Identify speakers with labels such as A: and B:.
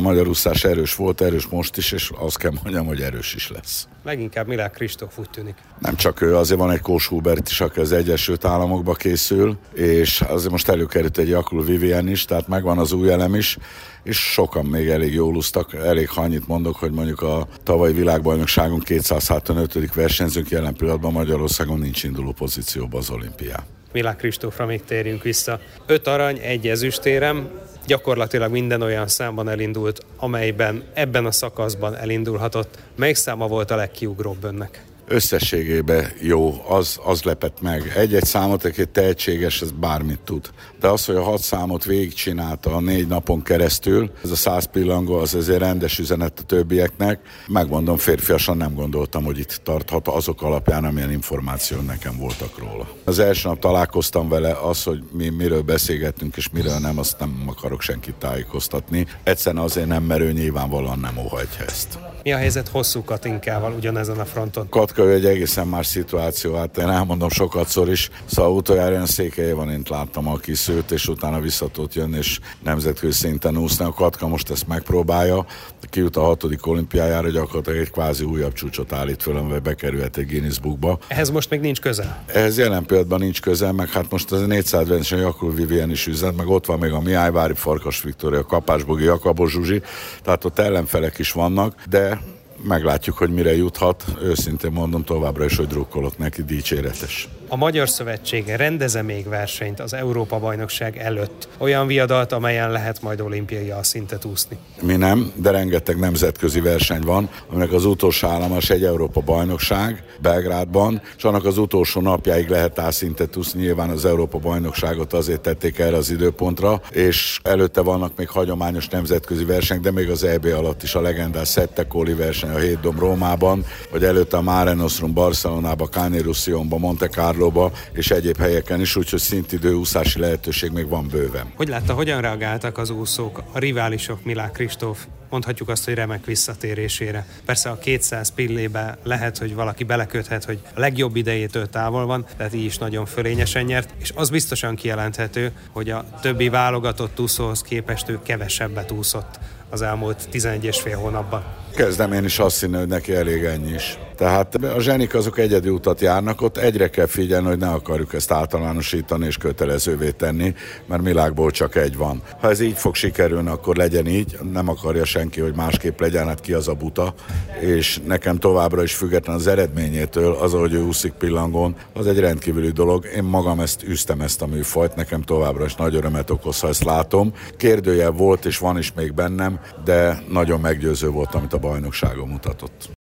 A: magyar úszás erős volt, erős most is, és azt kell mondjam, hogy erős is lesz.
B: Leginkább Milák Kristóf úgy tűnik.
A: Nem csak ő, azért van egy Kós Hubert is, aki az Egyesült Államokba készül, és azért most előkerült egy Jakul Vivien is, tehát megvan az új elem is, és sokan még elég jól úsztak. Elég ha annyit mondok, hogy mondjuk a tavalyi világbajnokságon 275. versenyzőnk, jelen pillanatban Magyarországon nincs induló pozícióban az olimpián.
B: Milák Kristófra még térjünk vissza. 5 arany, 1 ezüstérem, gyakorlatilag minden olyan számban elindult, amelyben ebben a szakaszban elindulhatott. Melyik száma volt a legkiugróbb önnek?
A: Összességében jó, az lepett meg. Egy-egy számot, egy tehetséges, ez bármit tud. De az, hogy a 6 számot végigcsinálta a 4 napon keresztül, ez a 100 pillangó, az azért rendes üzenet a többieknek. Megmondom, férfiasan nem gondoltam, hogy itt tarthat azok alapján, amilyen információ nekem voltak róla. Az első nap találkoztam vele, az, hogy mi miről beszélgettünk és miről nem, azt nem akarok senkit tájékoztatni. Egyszerűen azért nem, mert ő nyilvánvalóan nem óhajtja ezt.
B: Mi a helyzet Hosszú Katinkával ugyanezen a fronton?
A: Katka egy egészen más szituáció, hát én elmondom sokatszor is, szóval utoljára Székelyében én láttam a kiszőt, és utána vissza tudott jönni, és nemzetközi szinten úszni. A Katka most ezt megpróbálja, kijut a 6. olimpiájára, gyakorlatilag egy kvázi újabb csúcsot állít föl, amivel bekerülhet egy Guinness Bookba.
B: Ehhez most még nincs közel?
A: Ehhez jelen pillanatban nincs közel, meg hát most az 400 versenyen Jakul Vivien is üzent, meg ott van még a Mihályvári, Farkas Viktória, Kapásbogi, Jakabos Zsuzsi, tehát ott ellenfelek is vannak, de meglátjuk, hogy mire juthat. Őszintén mondom továbbra is, hogy drukkolok neki, dicséretes.
B: A Magyar Szövetség rendeze még versenyt az Európa-bajnokság előtt? Olyan viadalt, amelyen lehet majd olimpiai szintet úszni?
A: Mi nem, de rengeteg nemzetközi verseny van, aminek az utolsó állomás egy Európa-bajnokság Belgrádban, és annak az utolsó napjáig lehet szintet úszni. Nyilván az Európa-bajnokságot azért tették erre az időpontra, és előtte vannak még hagyományos nemzetközi versenyek, de még az EB alatt is a legendás Settekoli verseny a 7 domb Rómában, vagy előtte a Mare Nostrum Barcelonában, Canet-Roussillonban, Monte Carloba és egyéb helyeken is, úgyhogy szintidő úszási lehetőség még van bőven.
B: Hogy látta, hogyan reagáltak az úszók, a riválisok Milák Kristóf, mondhatjuk azt, hogy remek visszatérésére? Persze a 200 pillébe lehet, hogy valaki beleköthet, hogy a legjobb idejétől távol van, tehát így is nagyon fölényesen nyert, és az biztosan kijelenthető, hogy a többi válogatott úszóhoz képest ő kevesebbet úszott az elmúlt 11 és fél hónapban.
A: Kezdem én is azt hinni, hogy neki elég ennyi is. Tehát a zsenik azok egyedi utat járnak, ott egyre kell figyelni, hogy ne akarjuk ezt általánosítani és kötelezővé tenni, mert világból csak egy van. Ha ez így fog sikerülni, akkor legyen így, nem akarja senki, hogy másképp legyen, hát ki az a buta, és nekem továbbra is független az eredményétől, az, ahogy ő úszik pillangón, az egy rendkívüli dolog. Én magam üztem ezt a műfajt, nekem továbbra is nagy örömet okoz, ha ezt látom. Kérdőjel volt és van is még bennem, de nagyon meggyőző volt, amit a bajnokságon mutatott.